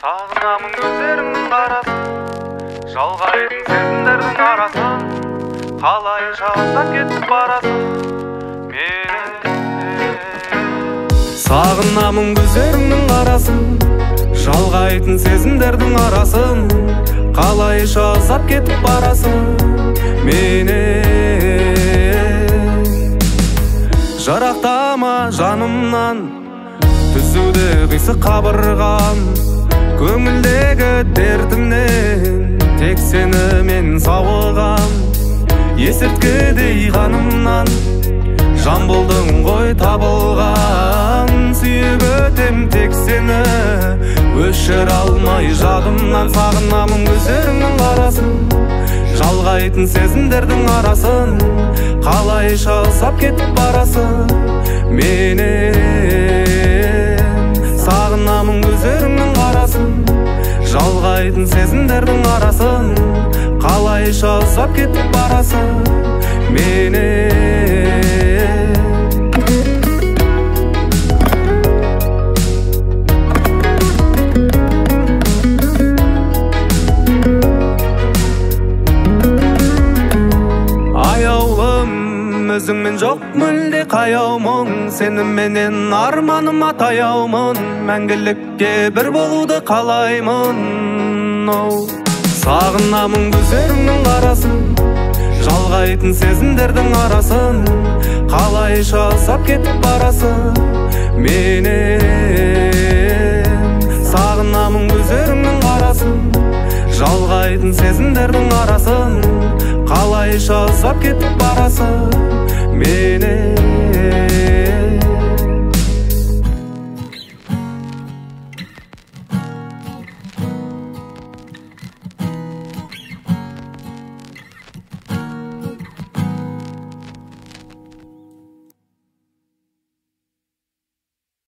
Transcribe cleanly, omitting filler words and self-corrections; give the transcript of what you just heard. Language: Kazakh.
Сағынамын көздеріңнің қарасын, жалғайтын сезімдердің арасын, қалайша ұзап кетіп барасың мені. Сағынамын көздеріңнің қарасын, жалғайтын сезімдердің арасын, қалайша ұзап кетіп барасың мені. Жарақтама жанымнан, түзуде қисық қабырғам, көңілдегі дертімнен тек сені мен сауығам. Есірткідей қанымнан жан болдың ғой табылған, сүйіп өтем тек сені, өшір алмай жадымнан. Сағынамын көздеріңнің қарасын, жалғайтын сезімдердің арасын, қалайша ұзап кетіп барасың менен. Сағынамын көздеріңнің қарасын, жалғайтын сезімдердің арасын, қалайша ұзап кетіп барасың менен. Өзіңмен жоқ мүлде қаяу мұң, сеніменен арманыма таяумын, мәңгілікке бір болуды қалаймын. Сағынамын көздеріңнің қарасын, жалғайтын сезімдердің арасын, қалайша ұзап кетіп барасың менен. Сағынамын көздеріңнің қарасын, жалғайтын сезімдердің арасын, қалайша ұзап кетіп барасың менен.